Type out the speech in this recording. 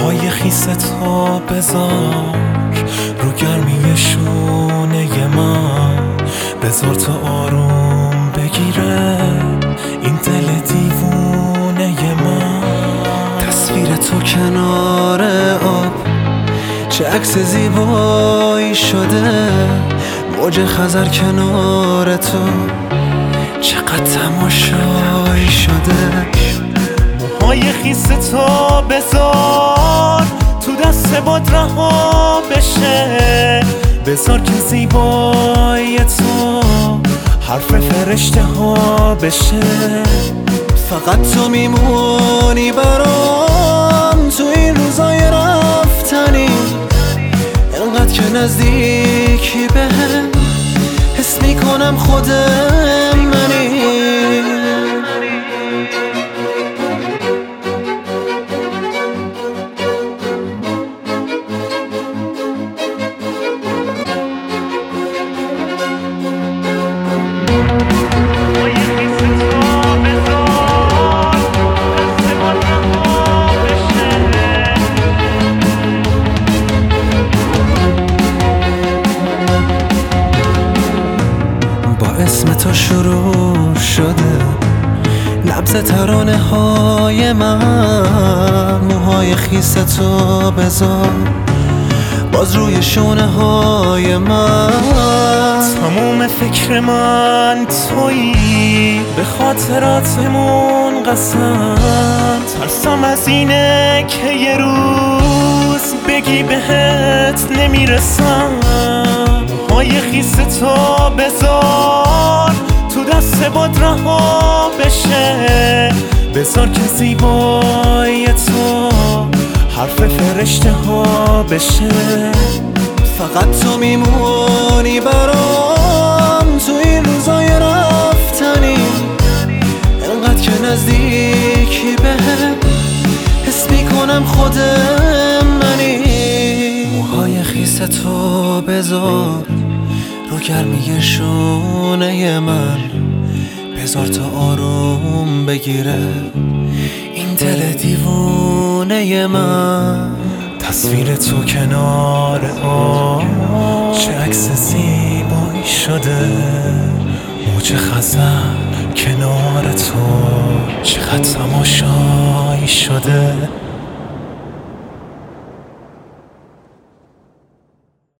موهای خیس تو بذار رو گرمی شونه من، بذار تا آروم بگیره این دل دیوونه من. تصویر تو کنار آب چه عکس زیبایی شده، موج خزر کنار تو چقدر تماشایی شده. موهای خیس تو بذار تو دست باد رها بشه، بذار که زیبایی تو حرف فرشته ها بشه. فقط تو میمونی برام تو این روزای رفتنی، انقدر که نزدیکی بهم حس میکنم خود منی. اسم تو شروع شده نبض ترانه های من، موهای خیس تو بذار باز روی شونه های من. تموم فکر من تویی، به خاطراتمون قسم، ترسم از اینه که یه روز بگی بهت نمیرسم. موهای خیس تو بذار تو دست باد رها بشه، بذار که زیبایی تو حرف فرشته ها بشه. فقط تو میمونی برام تو این روزای رفتنی، انقدر که نزدیکی بهم حس میکنم خود منی. موهای خیس تو بذار رو گرمی شونه من، بذار تا آروم بگیره این دل دیوونه من. تصویر تو کنار آب چه عکس زیبایی شده، موج خزر کنار تو چقدر تماشایی شده.